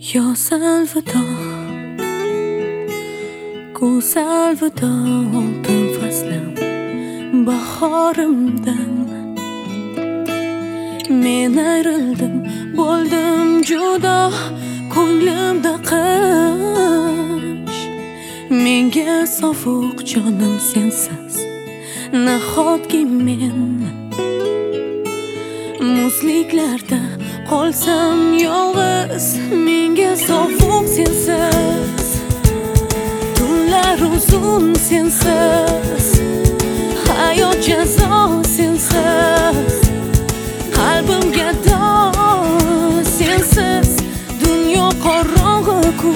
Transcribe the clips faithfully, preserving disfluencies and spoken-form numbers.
Yo salvado, go'zal vido oltin faslim bahorimdan. Men ayrildim, bo'ldim judo, ko'nglimda qish. Menga sovuq jonim sensiz, nahotki men muzliklarda qolsam yolg'iz. Menga sovuq sensiz, tunlar uzun sensiz, hayot jazo sensiz, qalbimga dod sensiz, dunyo qorong'u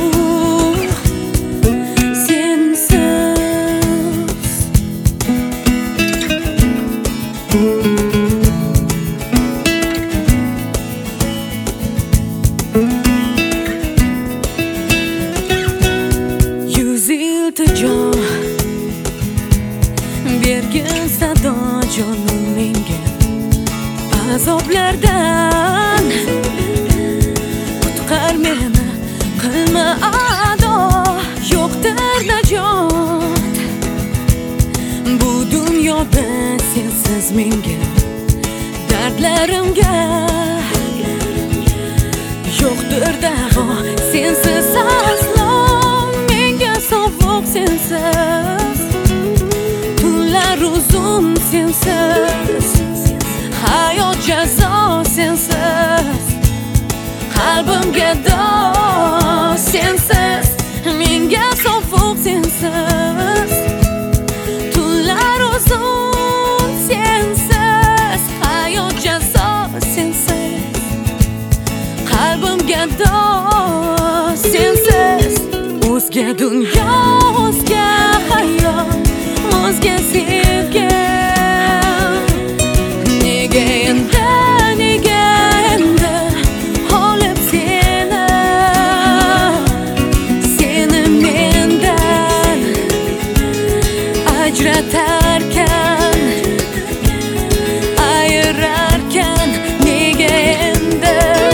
sensiz. Yuz iltijo bergin sado jonim menga, azoblardan qutqar meni, qilma ado. Yo'qdir najot bu dunyoda sensiz menga, dardlarimga yo'qdir davo sensiz aslo. Menga sovuq sensiz, tunlar uzun sensiz, hayot jazo sensiz, qalbimga dod sensiz. Menga sovuq sensiz, tunlar uzun sensiz, hayot jazo sensiz, qalbimga dod sensiz. O'zga dunyo, o'zga hayot, o'zga sevgi. Nega endi, nega endi olib seni, seni mendan ajratarkan, ayirarkan. Nega endi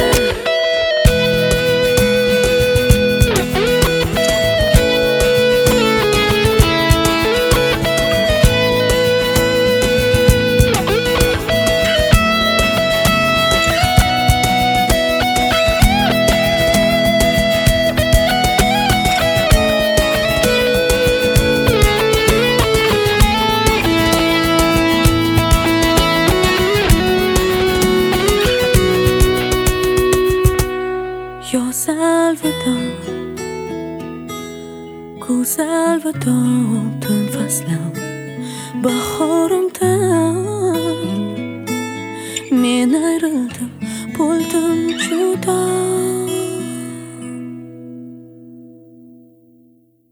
Yo salvado, go'zal vido oltin faslim bahorimdan. Men ayrildim, bo'ldim judo.